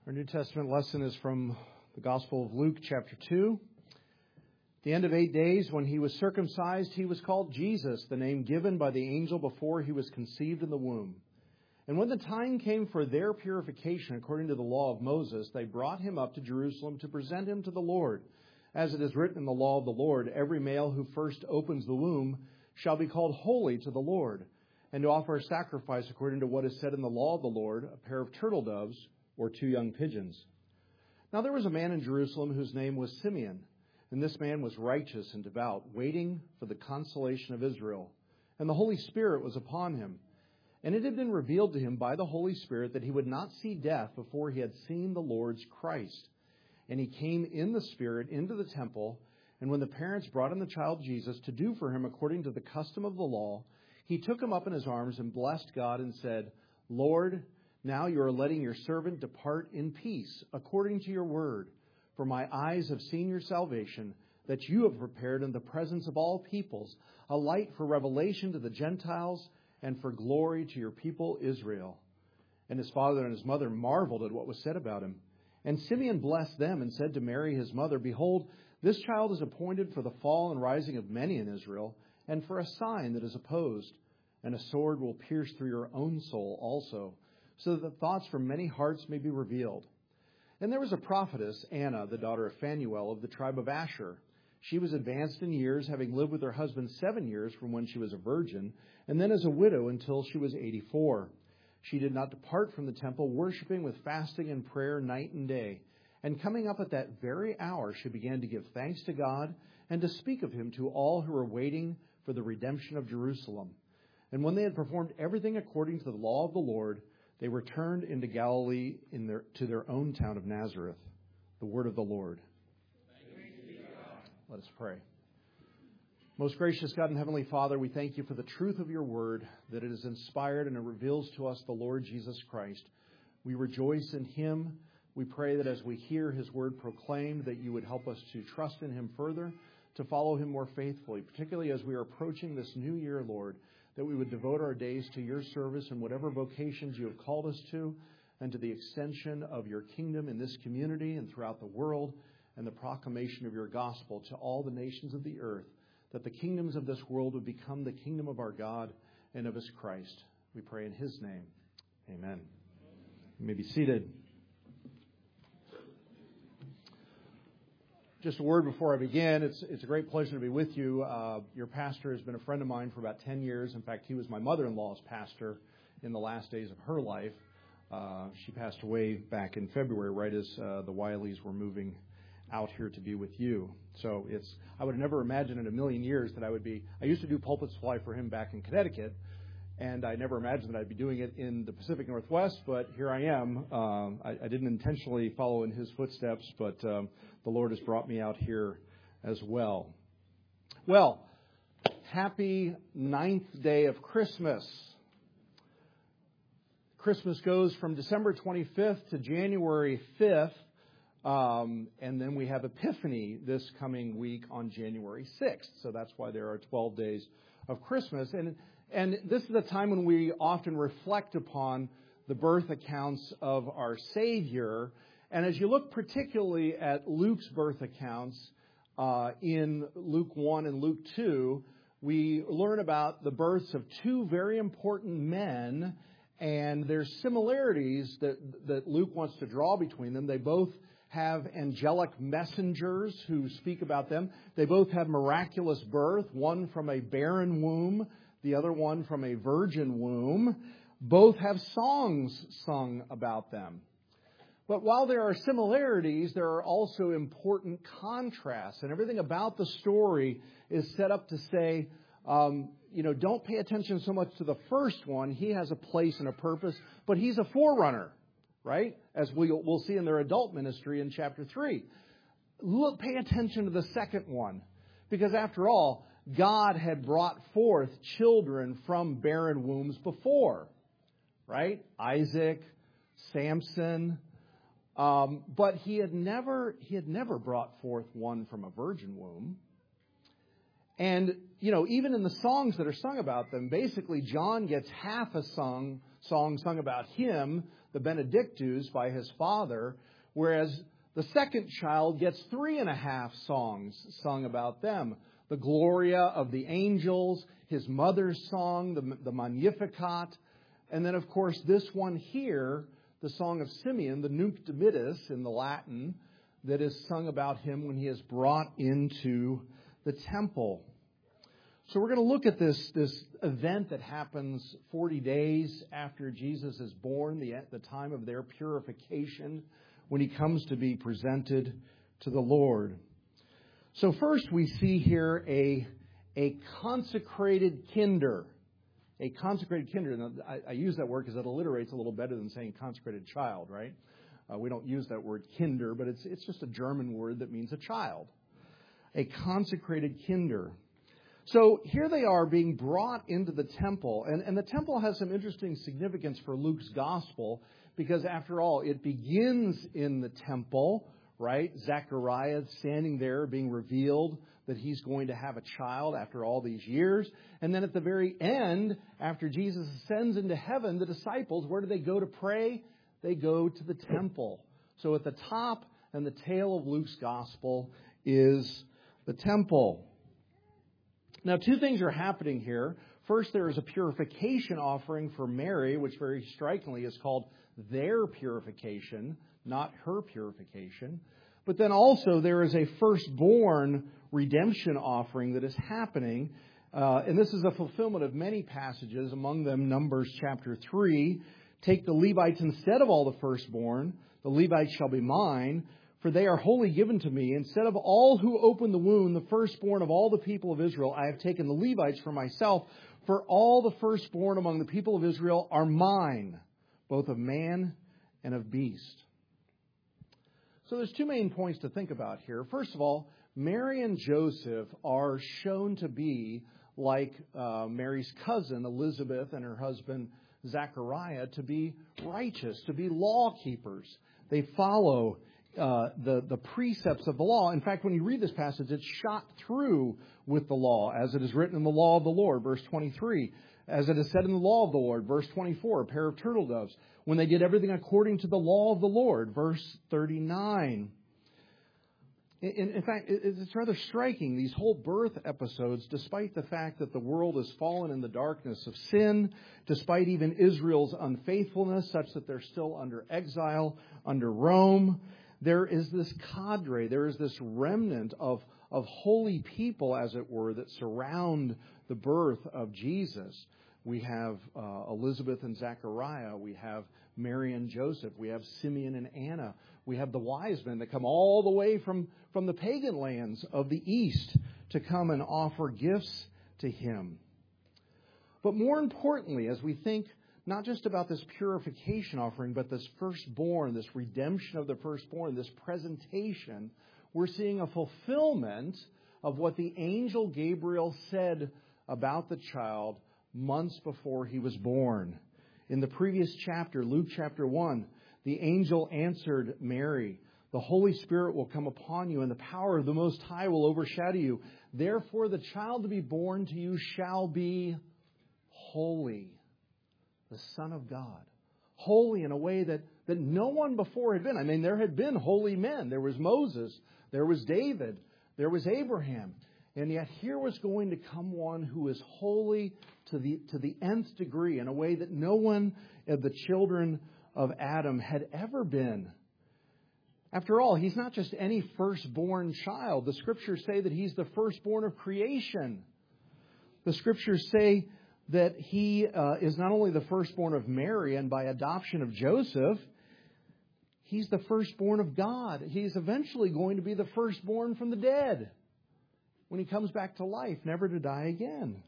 Our New Testament lesson is from the Gospel of Luke, chapter 2. At the end of 8 days, when he was circumcised, he was called Jesus, the name given by the angel before he was conceived in the womb. And when the time came for their purification according to the law of Moses, they brought him up to Jerusalem to present him to the Lord. As it is written in the law of the Lord, every male who first opens the womb shall be called holy to the Lord, and to offer a sacrifice according to what is said in the law of the Lord, a pair of turtle doves or 2 young pigeons. Now there was a man in Jerusalem whose name was Simeon, and this man was righteous and devout, waiting for the consolation of Israel. And the Holy Spirit was upon him. And it had been revealed to him by the Holy Spirit that he would not see death before he had seen the Lord's Christ. And he came in the Spirit into the temple, and when the parents brought in the child Jesus to do for him according to the custom of the law, he took him up in his arms and blessed God and said, Lord, now you are letting your servant depart in peace, according to your word. For my eyes have seen your salvation, that you have prepared in the presence of all peoples, a light for revelation to the Gentiles and for glory to your people Israel. And his father and his mother marveled at what was said about him. And Simeon blessed them and said to Mary his mother, Behold, this child is appointed for the fall and rising of many in Israel, and for a sign that is opposed. And a sword will pierce through your own soul also, so that the thoughts from many hearts may be revealed. And there was a prophetess, Anna, the daughter of Phanuel of the tribe of Asher. She was advanced in years, having lived with her husband 7 years from when she was a virgin, and then as a widow until she was 84. She did not depart from the temple, worshiping with fasting and prayer night and day. And coming up at that very hour, she began to give thanks to God and to speak of him to all who were waiting for the redemption of Jerusalem. And when they had performed everything according to the law of the Lord, they returned into Galilee to their own town of Nazareth. The word of the Lord. Let us pray. Most gracious God and Heavenly Father, we thank you for the truth of your word, that it is inspired and it reveals to us the Lord Jesus Christ. We rejoice in him. We pray that as we hear his word proclaimed, that you would help us to trust in him further, to follow him more faithfully, particularly as we are approaching this new year, Lord, that we would devote our days to your service and whatever vocations you have called us to, and to the extension of your kingdom in this community and throughout the world, and the proclamation of your gospel to all the nations of the earth, that the kingdoms of this world would become the kingdom of our God and of his Christ. We pray in his name. Amen. You may be seated. Just a word before I begin. It's a great pleasure to be with you. Your pastor has been a friend of mine for about 10 years. In fact, he was my mother-in-law's pastor in the last days of her life. She passed away back in February, right as the Wileys were moving out here to be with you. So I would have never imagined in a million years that I used to do pulpit supply for him back in Connecticut, and I never imagined that I'd be doing it in the Pacific Northwest, but here I am. I didn't intentionally follow in his footsteps, but the Lord has brought me out here as well. Well, happy 9th day of Christmas. Christmas goes from December 25th to January 5th, and then we have Epiphany this coming week on January 6th. So that's why there are 12 days of Christmas. And this is a time when we often reflect upon the birth accounts of our Savior. And as you look particularly at Luke's birth accounts in Luke 1 and Luke 2, we learn about the births of 2 very important men, and there's similarities that Luke wants to draw between them. They both have angelic messengers who speak about them. They both have miraculous birth, one from a barren womb, the other one from a virgin womb. Both have songs sung about them. But while there are similarities, there are also important contrasts. And everything about the story is set up to say, don't pay attention so much to the first one. He has a place and a purpose, but he's a forerunner, right? As we'll see in their adult ministry in chapter 3. Pay attention to the second one, because after all, God had brought forth children from barren wombs before, right? Isaac, Samson, but he had never brought forth one from a virgin womb. And, even in the songs that are sung about them, basically John gets half a song sung about him. the Benedictus by his father, whereas the second child gets 3.5 songs sung about them. The Gloria of the angels, his mother's song, the Magnificat, and then, of course, this one here, the Song of Simeon, the Nunc Dimittis in the Latin, that is sung about him when he is brought into the temple. So we're going to look at this event that happens 40 days after Jesus is born, the time of their purification, when he comes to be presented to the Lord. So first we see here a consecrated kinder. A consecrated kinder. Now, I use that word because it alliterates a little better than saying consecrated child, right? We don't use that word kinder, but it's just a German word that means a child. A consecrated kinder. So here they are being brought into the temple, and the temple has some interesting significance for Luke's gospel, because after all, it begins in the temple, right? Zechariah standing there being revealed that he's going to have a child after all these years. And then at the very end, after Jesus ascends into heaven, the disciples, where do they go to pray? They go to the temple. So at the top and the tail of Luke's gospel is the temple. Now, 2 things are happening here. First, there is a purification offering for Mary, which very strikingly is called their purification, not her purification. But then also there is a firstborn redemption offering that is happening. And this is a fulfillment of many passages, among them Numbers chapter 3. Take the Levites instead of all the firstborn. The Levites shall be mine, for they are wholly given to me. Instead of all who open the womb, the firstborn of all the people of Israel, I have taken the Levites for myself. For all the firstborn among the people of Israel are mine, both of man and of beast. So there's 2 main points to think about here. First of all, Mary and Joseph are shown to be like Mary's cousin Elizabeth and her husband Zechariah, to be righteous, to be law keepers. They follow the precepts of the law. In fact, when you read this passage, it's shot through with the law, as it is written in the law of the Lord, verse 23. As it is said in the law of the Lord, verse 24, a pair of turtle doves. When they did everything according to the law of the Lord, verse 39. In fact, it's rather striking, these whole birth episodes, despite the fact that the world has fallen in the darkness of sin, despite even Israel's unfaithfulness, such that they're still under exile, under Rome, there is this cadre, there is this remnant of holy people, as it were, that surround the birth of Jesus. We have Elizabeth and Zechariah. We have Mary and Joseph. We have Simeon and Anna. We have the wise men that come all the way from the pagan lands of the East to come and offer gifts to him. But more importantly, as we think not just about this purification offering, but this firstborn, this redemption of the firstborn, this presentation, we're seeing a fulfillment of what the angel Gabriel said about the child months before he was born. In the previous chapter, Luke chapter 1, the angel answered Mary, "The Holy Spirit will come upon you, and the power of the Most High will overshadow you. Therefore, the child to be born to you shall be holy, the Son of God." Holy in a way that no one before had been. I mean, there had been holy men. There was Moses. There was David. There was Abraham. And yet here was going to come one who is holy to the nth degree in a way that no one of the children of Adam had ever been. After all, he's not just any firstborn child. The Scriptures say that he's the firstborn of creation. The Scriptures say that he is not only the firstborn of Mary and by adoption of Joseph, he's the firstborn of God. He's eventually going to be the firstborn from the dead when he comes back to life, never to die again.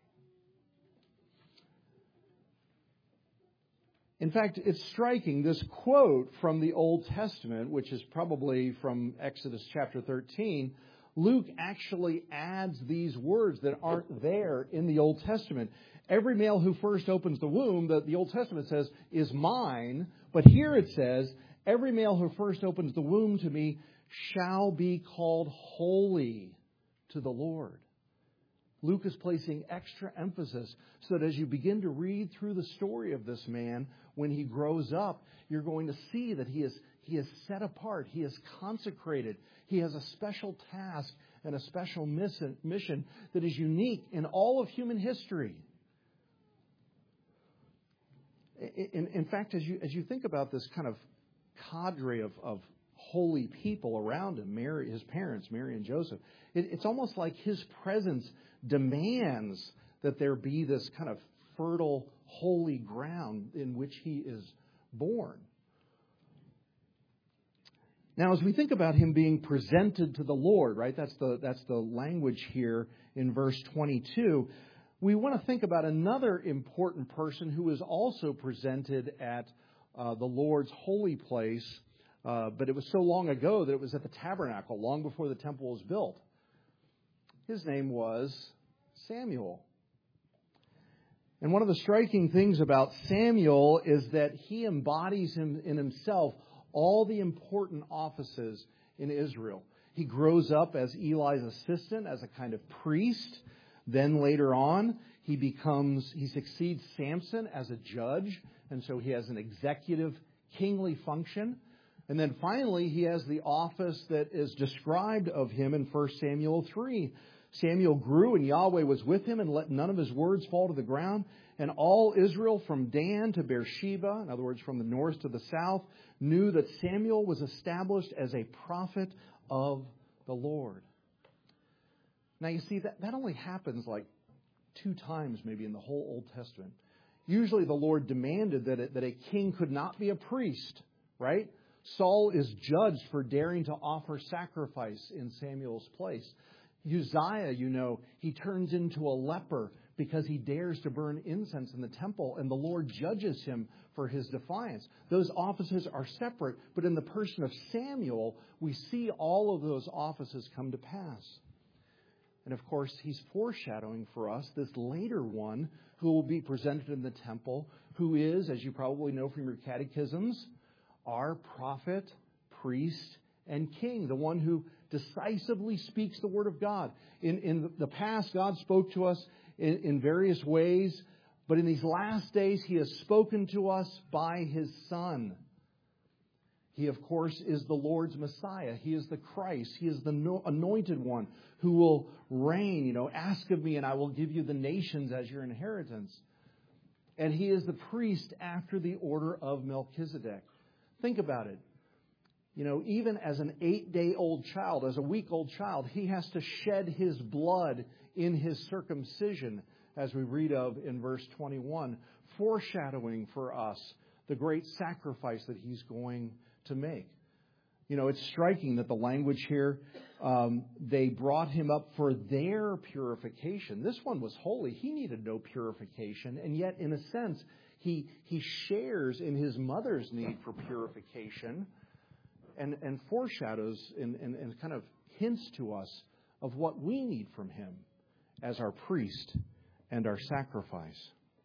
In fact, it's striking, this quote from the Old Testament, which is probably from Exodus chapter 13, Luke actually adds these words that aren't there in the Old Testament. Every male who first opens the womb, the Old Testament says, is mine. But here it says, every male who first opens the womb to me shall be called holy to the Lord. Luke is placing extra emphasis so that as you begin to read through the story of this man, when he grows up, you're going to see that he is set apart. He is consecrated. He has a special task and a special mission that is unique in all of human history. In fact, as you think about this kind of cadre of holy people around him, Mary, his parents, Mary and Joseph, it's almost like his presence demands that there be this kind of fertile, holy ground in which he is born. Now, as we think about him being presented to the Lord, right? That's the language here in verse 22. We want to think about another important person who is also presented at the Lord's holy place, but it was so long ago that it was at the tabernacle, long before the temple was built. His name was Samuel. And one of the striking things about Samuel is that he embodies in himself all the important offices in Israel. He grows up as Eli's assistant, as a kind of priest. Then later on, he succeeds Samson as a judge, and so he has an executive kingly function. And then finally, he has the office that is described of him in 1 Samuel 3. Samuel grew, and Yahweh was with him, and let none of his words fall to the ground. And all Israel from Dan to Beersheba, in other words, from the north to the south, knew that Samuel was established as a prophet of the Lord. Now, you see, that only happens like 2 times maybe in the whole Old Testament. Usually the Lord demanded that a king could not be a priest, right? Saul is judged for daring to offer sacrifice in Samuel's place. Uzziah, he turns into a leper because he dares to burn incense in the temple, and the Lord judges him for his defiance. Those offices are separate, but in the person of Samuel, we see all of those offices come to pass. And of course, he's foreshadowing for us this later one who will be presented in the temple, who is, as you probably know from your catechisms, our prophet, priest, and king, the one who decisively speaks the word of God. In the past, God spoke to us in various ways, but in these last days, he has spoken to us by his Son. He, of course, is the Lord's Messiah. He is the Christ. He is the anointed one who will reign. Ask of me and I will give you the nations as your inheritance. And he is the priest after the order of Melchizedek. Think about it. Even as an 8-day-old child, as a week-old child, he has to shed his blood in his circumcision, as we read of in verse 21, foreshadowing for us the great sacrifice that he's going to make. It's striking that the language here, they brought him up for their purification. This one was holy. He needed no purification. And yet, in a sense, he shares in his mother's need for purification and foreshadows and kind of hints to us of what we need from him as our priest and our sacrifice.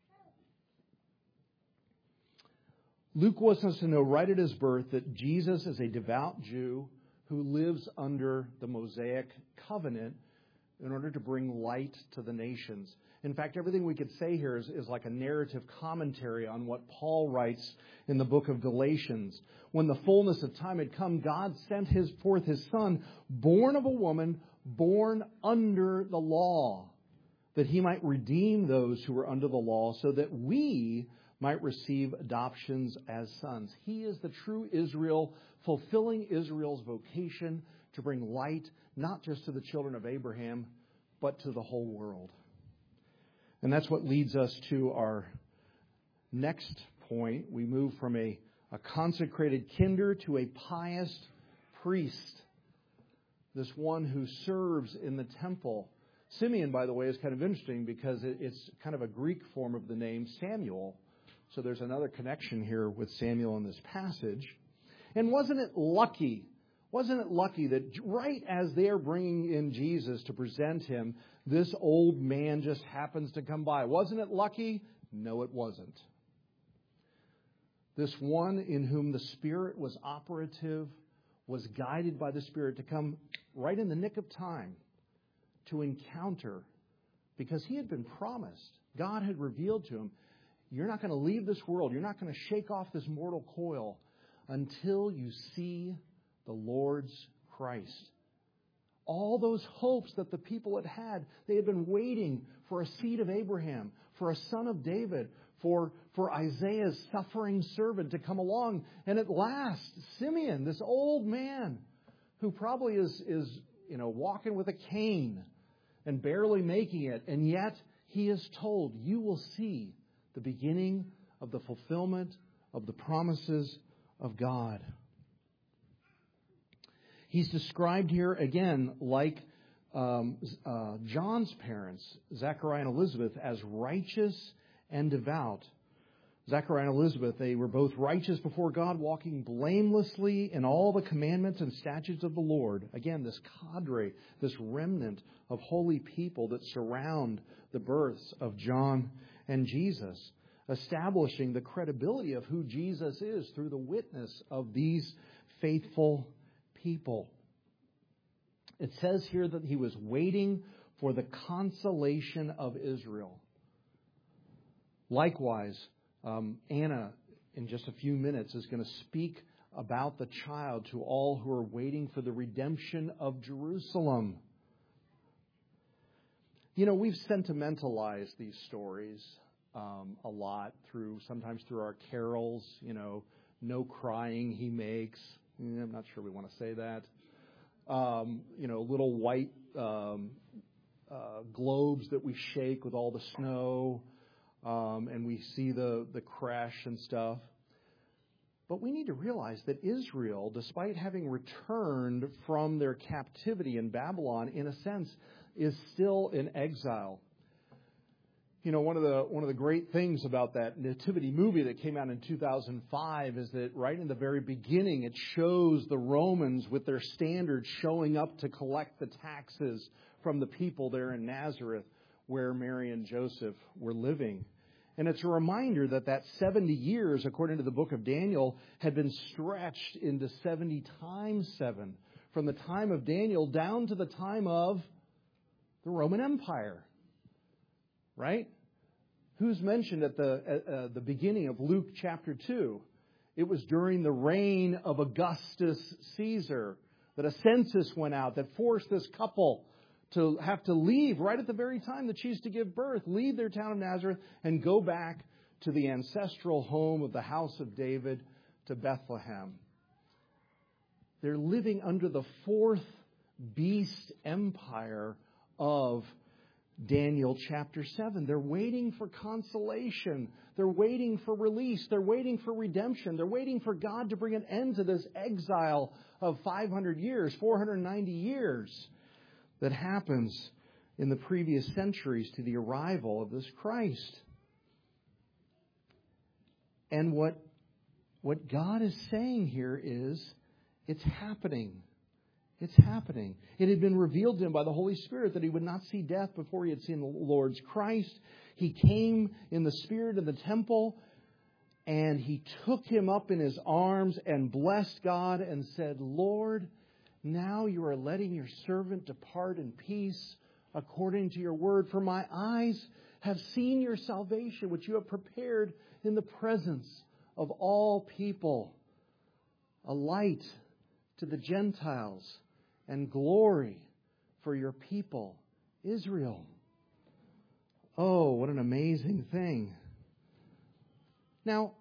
Luke wants us to know right at his birth that Jesus is a devout Jew who lives under the Mosaic covenant in order to bring light to the nations. In fact, everything we could say here is like a narrative commentary on what Paul writes in the book of Galatians. When the fullness of time had come, God sent forth his Son, born of a woman, born under the law, that he might redeem those who were under the law, so that we might receive adoptions as sons. He is the true Israel, fulfilling Israel's vocation to bring light not just to the children of Abraham, but to the whole world. And that's what leads us to our next point. We move from a consecrated kinder to a pious priest, this one who serves in the temple. Simeon, by the way, is kind of interesting because it's kind of a Greek form of the name Samuel. So there's another connection here with Samuel in this passage. And wasn't it lucky that right as they're bringing in Jesus to present him, this old man just happens to come by? Wasn't it lucky? No, it wasn't. This one in whom the Spirit was operative was guided by the Spirit to come right in the nick of time to encounter because he had been promised. God had revealed to him, you're not going to leave this world. You're not going to shake off this mortal coil until you see the Lord's Christ. All those hopes that the people had had, they had been waiting for a seed of Abraham, for a son of David, for Isaiah's suffering servant to come along. And at last, Simeon, this old man who probably is walking with a cane and barely making it, and yet he is told, you will see the beginning of the fulfillment of the promises of God. He's described here again like John's parents, Zechariah and Elizabeth, as righteous and devout. Zechariah and Elizabeth, they were both righteous before God, walking blamelessly in all the commandments and statutes of the Lord. Again, this cadre, this remnant of holy people that surround the births of John and Jesus, establishing the credibility of who Jesus is through the witness of these faithful people. It says here that he was waiting for the consolation of Israel. Likewise, Anna, in just a few minutes, is going to speak about the child to all who are waiting for the redemption of Jerusalem. We've sentimentalized these stories a lot sometimes through our carols. No crying he makes. I'm not sure we want to say that. Little white globes that we shake with all the snow, and we see the crash and stuff. But we need to realize that Israel, despite having returned from their captivity in Babylon, in a sense, is still in exile. One of the great things about that Nativity movie that came out in 2005 is that right in the very beginning, it shows the Romans with their standards showing up to collect the taxes from the people there in Nazareth, where Mary and Joseph were living. And it's a reminder that 70 years, according to the book of Daniel, had been stretched into 70 times 7, from the time of Daniel down to the time of the Roman Empire. Right? Who's mentioned at the beginning of Luke chapter 2? It was during the reign of Augustus Caesar that a census went out that forced this couple to have to leave right at the very time that she's to give birth, leave their town of Nazareth and go back to the ancestral home of the house of David, to Bethlehem. They're living under the fourth beast empire of Daniel chapter 7. They're waiting for consolation. They're waiting for release. They're waiting for redemption. They're waiting for God to bring an end to this exile of 500 years, 490 years that happens in the previous centuries to the arrival of this Christ. And what God is saying here is, it's happening. It's happening. It had been revealed to him by the Holy Spirit that he would not see death before he had seen the Lord's Christ. He came in the Spirit of the temple, and he took him up in his arms and blessed God and said, Lord, now you are letting your servant depart in peace according to your word. For my eyes have seen your salvation, which you have prepared in the presence of all people, a light to the Gentiles and glory for your people, Israel. Oh, what an amazing thing. Now,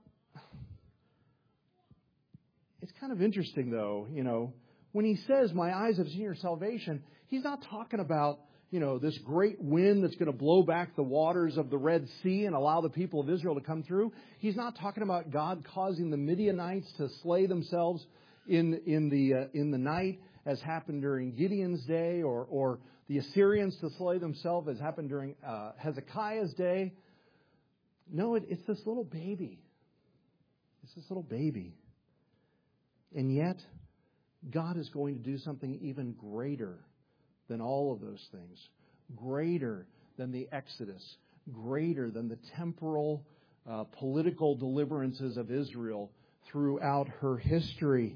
it's kind of interesting, though, when he says, my eyes have seen your salvation, he's not talking about, this great wind that's going to blow back the waters of the Red Sea and allow the people of Israel to come through. He's not talking about God causing the Midianites to slay themselves in the night, as happened during Gideon's day, or the Assyrians to slay themselves, as happened during Hezekiah's day. No, it's this little baby. It's this little baby. And yet, God is going to do something even greater than all of those things. Greater than the Exodus. Greater than the temporal, political deliverances of Israel throughout her history.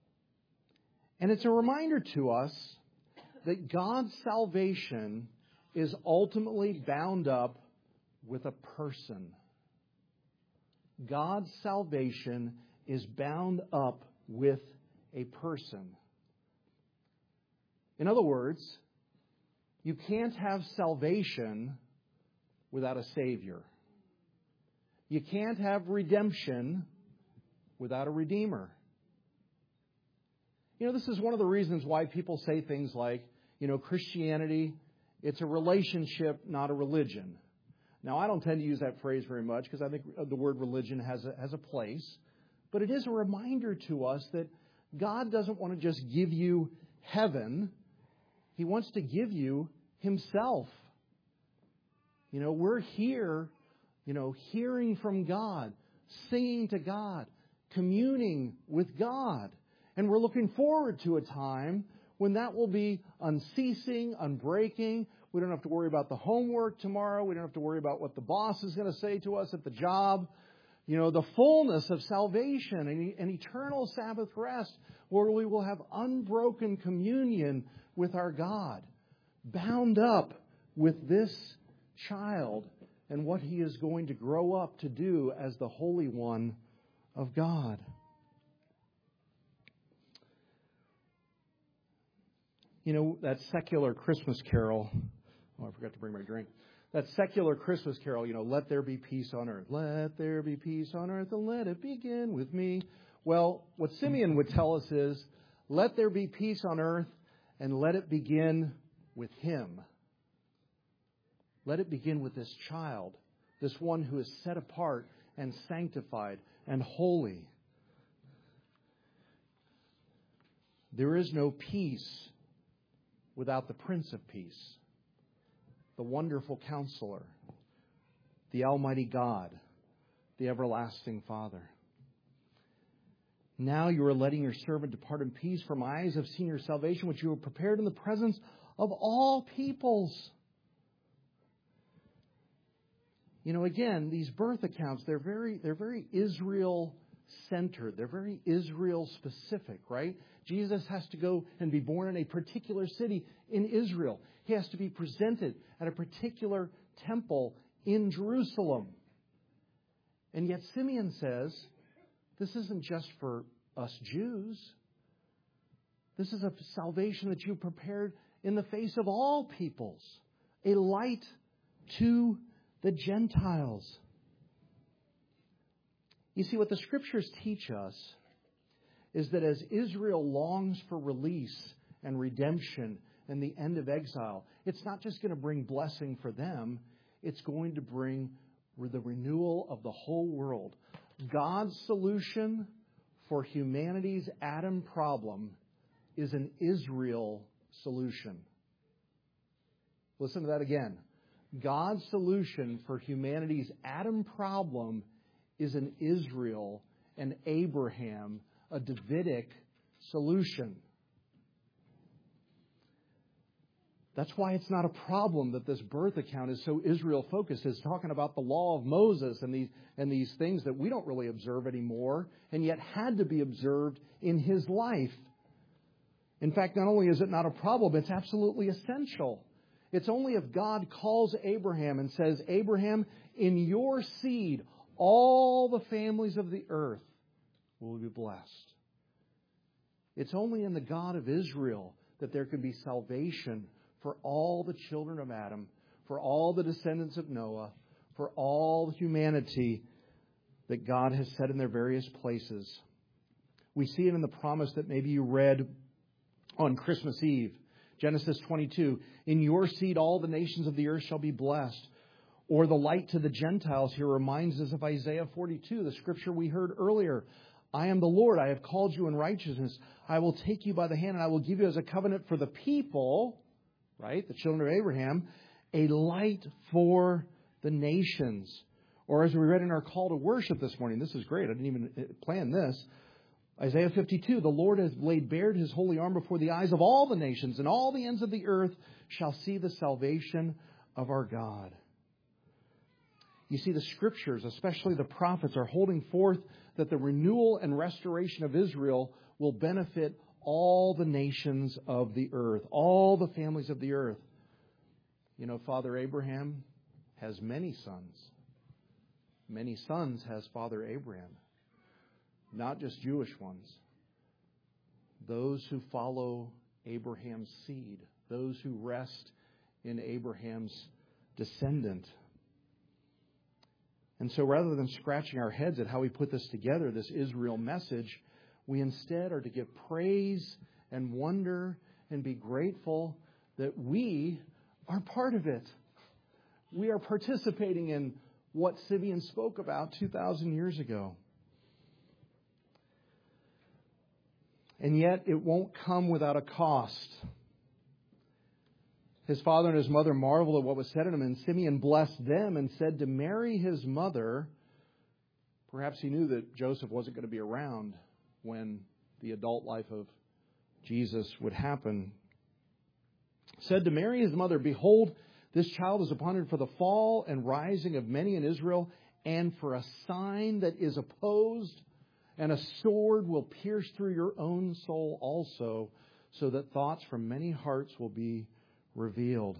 And it's a reminder to us that God's salvation is ultimately bound up with a person. God's salvation is bound up with a person. In other words, you can't have salvation without a Savior. You can't have redemption without a Redeemer. This is one of the reasons why people say things like, Christianity, it's a relationship, not a religion. Now, I don't tend to use that phrase very much because I think the word religion has a place. But it is a reminder to us that God doesn't want to just give you heaven. He wants to give you Himself. We're here, hearing from God, singing to God, communing with God. And we're looking forward to a time when that will be unceasing, unbreaking. We don't have to worry about the homework tomorrow. We don't have to worry about what the boss is going to say to us at the job. The fullness of salvation and eternal Sabbath rest where we will have unbroken communion with our God, bound up with this child and what he is going to grow up to do as the Holy One of God. That secular Christmas carol. Oh, I forgot to bring my drink. That secular Christmas carol, let there be peace on earth. Let there be peace on earth and let it begin with me. Well, what Simeon would tell us is, let there be peace on earth and let it begin with Him. Let it begin with this child, this one who is set apart and sanctified and holy. There is no peace without the Prince of Peace, the wonderful Counselor, the Almighty God, the everlasting Father. Now you are letting your servant depart in peace, for my eyes have seen your salvation, which you have prepared in the presence of all peoples. Again, these birth accounts, they're very Israel-centered. They're very Israel-specific, right? Jesus has to go and be born in a particular city in Israel. He has to be presented at a particular temple in Jerusalem. And yet Simeon says, this isn't just for us Jews. This is a salvation that you prepared in the face of all peoples, a light to the Gentiles. You see, what the Scriptures teach us is that as Israel longs for release and redemption and the end of exile, it's not just going to bring blessing for them, it's going to bring the renewal of the whole world. God's solution for humanity's Adam problem is an Israel solution. Listen to that again. God's solution for humanity's Adam problem is an Israel, an Abraham, a Davidic solution. That's why it's not a problem that this birth account is so Israel-focused. It's talking about the law of Moses and these things that we don't really observe anymore, and yet had to be observed in his life. In fact, not only is it not a problem, it's absolutely essential. It's only if God calls Abraham and says, Abraham, in your seed, all the families of the earth will be blessed. It's only in the God of Israel that there can be salvation for all the children of Adam, for all the descendants of Noah, for all humanity that God has set in their various places. We see it in the promise that maybe you read on Christmas Eve. Genesis 22, in your seed all the nations of the earth shall be blessed. Or the light to the Gentiles here reminds us of Isaiah 42, the scripture we heard earlier. I am the Lord, I have called you in righteousness. I will take you by the hand and I will give you as a covenant for the people, right, the children of Abraham, a light for the nations. Or as we read in our call to worship this morning, this is great, I didn't even plan this. Isaiah 52, the Lord has laid bare his holy arm before the eyes of all the nations, and all the ends of the earth shall see the salvation of our God. You see, the Scriptures, especially the prophets, are holding forth that the renewal and restoration of Israel will benefit all the nations of the earth, all the families of the earth. You know, Father Abraham has many sons. Many sons has Father Abraham. Not just Jewish ones. Those who follow Abraham's seed. Those who rest in Abraham's descendant. And so rather than scratching our heads at how we put this together, this Israel message, we instead are to give praise and wonder and be grateful that we are part of it. We are participating in what Simeon spoke about 2,000 years ago. And yet it won't come without a cost. His father and his mother marveled at what was said to him, and Simeon blessed them and said to Mary, his mother, perhaps he knew that Joseph wasn't going to be around when the adult life of Jesus would happen, said to Mary, his mother, behold, this child is appointed for the fall and rising of many in Israel, and for a sign that is opposed, and a sword will pierce through your own soul also, so that thoughts from many hearts will be revealed.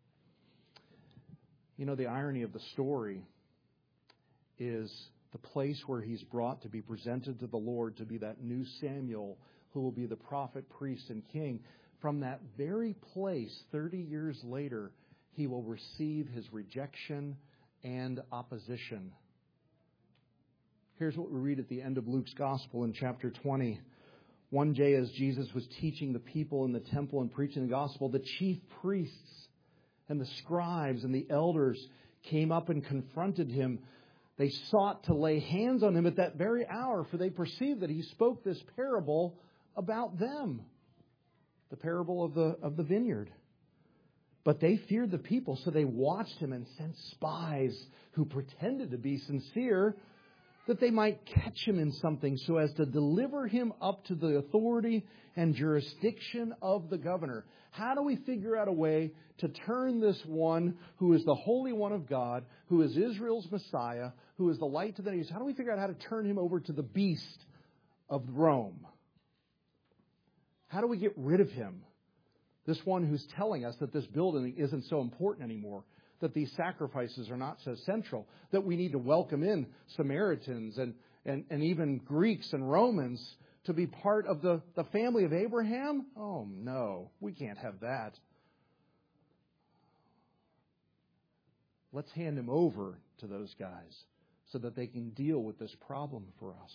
You know, the irony of the story is the place where he's brought to be presented to the Lord, to be that new Samuel who will be the prophet, priest, and king. From that very place, 30 years later, he will receive his rejection and opposition. Here's what we read at the end of Luke's Gospel in chapter 20. One day as Jesus was teaching the people in the temple and preaching the gospel, the chief priests and the scribes and the elders came up and confronted him. They sought to lay hands on him at that very hour, for they perceived that he spoke this parable about them, the parable of the vineyard. But they feared the people, so they watched him and sent spies who pretended to be sincere, that they might catch him in something so as to deliver him up to the authority and jurisdiction of the governor. How do we figure out a way to turn this one who is the Holy One of God, who is Israel's Messiah, who is the light to the nations, how do we figure out how to turn him over to the beast of Rome? How do we get rid of him? This one who's telling us that this building isn't so important anymore, that these sacrifices are not so central, that we need to welcome in Samaritans and even Greeks and Romans to be part of the family of Abraham? Oh, no, we can't have that. Let's hand him over to those guys so that they can deal with this problem for us.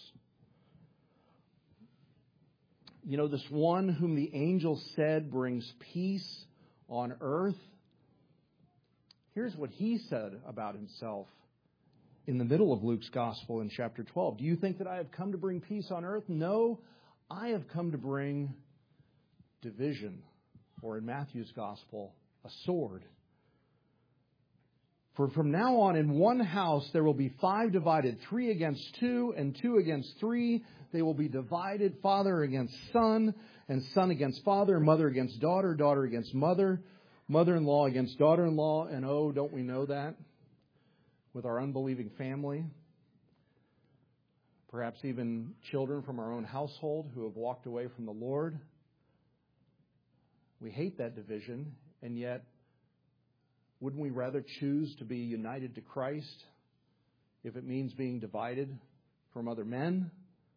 You know, this one whom the angel said brings peace on earth. Here's what he said about himself in the middle of Luke's Gospel in chapter 12. Do you think that I have come to bring peace on earth? No, I have come to bring division, or in Matthew's Gospel, a sword. For from now on in one house there will be 5 divided, 3 against 2 and 2 against 3. They will be divided, father against son and son against father, mother against daughter, daughter against mother, mother-in-law against daughter-in-law. And oh, don't we know that with our unbelieving family? Perhaps even children from our own household who have walked away from the Lord. We hate that division, and yet wouldn't we rather choose to be united to Christ if it means being divided from other men?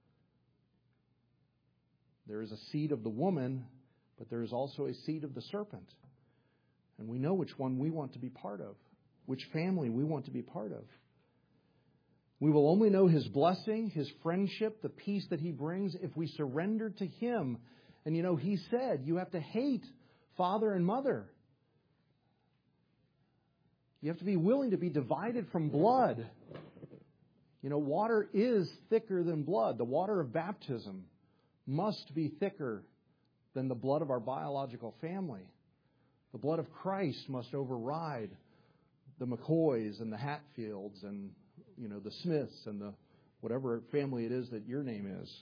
There is a seed of the woman, but there is also a seed of the serpent. And we know which one we want to be part of, which family we want to be part of. We will only know his blessing, his friendship, the peace that he brings if we surrender to him. And you know, he said you have to hate father and mother. You have to be willing to be divided from blood. You know, water is thicker than blood. The water of baptism must be thicker than the blood of our biological family. The blood of Christ must override the McCoys and the Hatfields and, you know, the Smiths and the whatever family it is that your name is.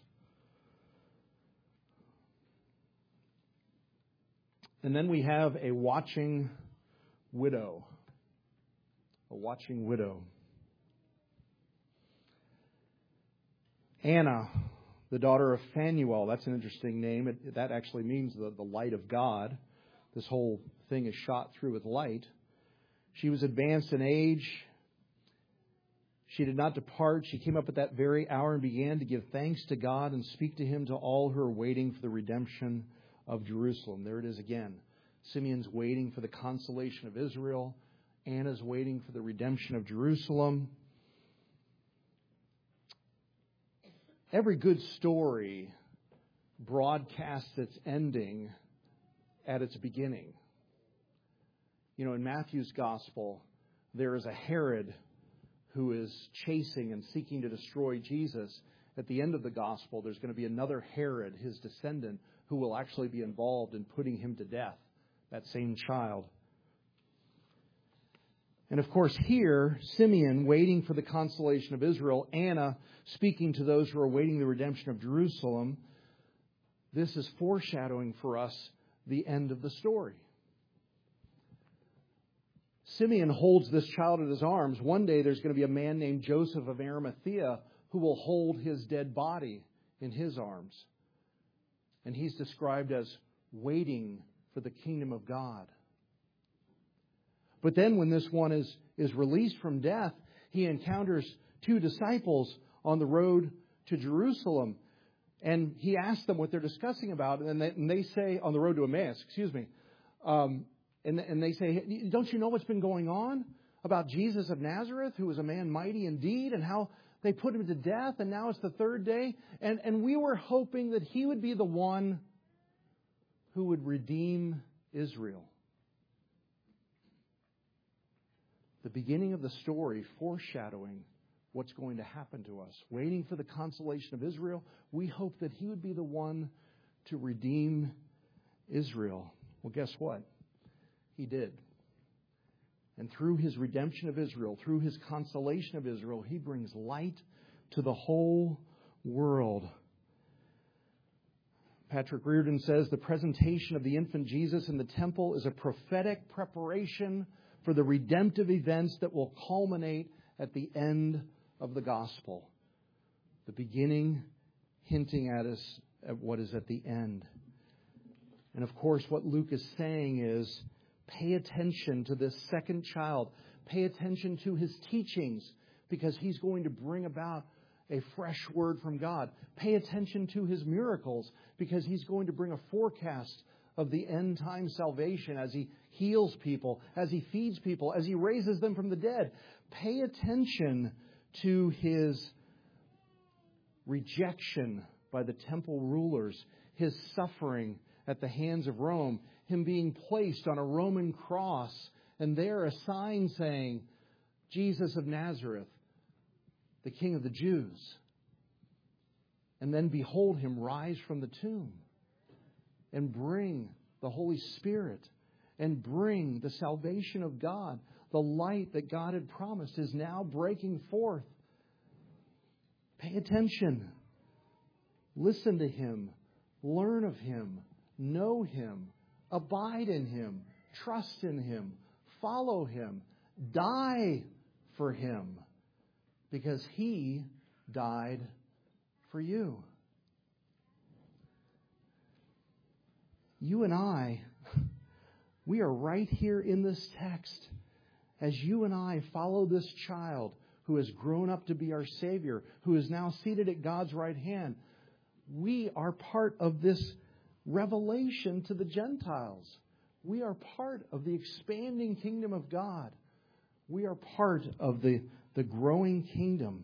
And then we have a watching widow. A watching widow. Anna, the daughter of Phanuel. That's an interesting name. That actually means the light of God. This whole thing is shot through with light. She was advanced in age. She did not depart. She came up at that very hour and began to give thanks to God and speak to Him to all who are waiting for the redemption of Jerusalem. There it is again. Simeon's waiting for the consolation of Israel. Anna's waiting for the redemption of Jerusalem. Every good story broadcasts its ending at its beginning. You know, in Matthew's gospel, there is a Herod who is chasing and seeking to destroy Jesus. At the end of the gospel, there's going to be another Herod, his descendant, who will actually be involved in putting him to death, that same child. And of course here, Simeon waiting for the consolation of Israel, Anna speaking to those who are awaiting the redemption of Jerusalem. This is foreshadowing for us the end of the story. Simeon holds this child in his arms. One day there's going to be a man named Joseph of Arimathea who will hold his dead body in his arms. And he's described as waiting for the kingdom of God. But then when this one is released from death, he encounters two disciples on the road to Jerusalem. And he asks them what they're discussing about. And they say, on the road to Emmaus, and they say, don't you know what's been going on about Jesus of Nazareth, who was a man mighty indeed, and how they put him to death, and now it's the third day? And we were hoping that he would be the one who would redeem Israel. The beginning of the story foreshadowing what's going to happen to us. Waiting for the consolation of Israel, we hope that he would be the one to redeem Israel. Well, guess what? He did. And through his redemption of Israel, through his consolation of Israel, he brings light to the whole world. Patrick Reardon says the presentation of the infant Jesus in the temple is a prophetic preparation for the redemptive events that will culminate at the end of the gospel. The beginning hinting at us at what is at the end. And of course, what Luke is saying is, pay attention to this second child. Pay attention to his teachings, because he's going to bring about a fresh word from God. Pay attention to his miracles, because he's going to bring a forecast of the end time salvation as he heals people, as he feeds people, as he raises them from the dead. Pay attention to his rejection by the temple rulers, his suffering at the hands of Rome, him being placed on a Roman cross, and there a sign saying, Jesus of Nazareth, the King of the Jews. And then behold him rise from the tomb and bring the Holy Spirit and bring the salvation of God. The light that God had promised is now breaking forth. Pay attention. Listen to him. Learn of him. Know him. Abide in him. Trust in him. Follow him. Die for him. Because he died for you. You and I, we are right here in this text. As you and I follow this child who has grown up to be our Savior, who is now seated at God's right hand, we are part of this revelation to the Gentiles. We are part of the expanding kingdom of God. We are part of the growing kingdom.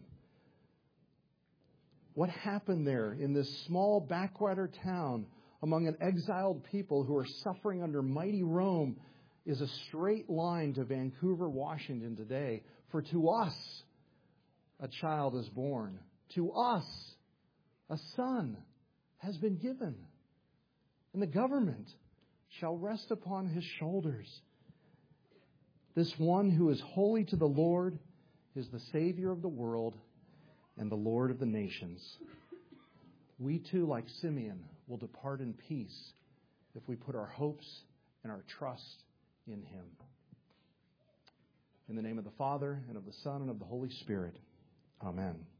What happened there in this small backwater town among an exiled people who are suffering under mighty Rome is a straight line to Vancouver, Washington today. For to us a child is born. To us a son has been given. And the government shall rest upon his shoulders. This one who is holy to the Lord is the Savior of the world and the Lord of the nations. We too, like Simeon, will depart in peace if we put our hopes and our trust in him. In the name of the Father, and of the Son, and of the Holy Spirit. Amen.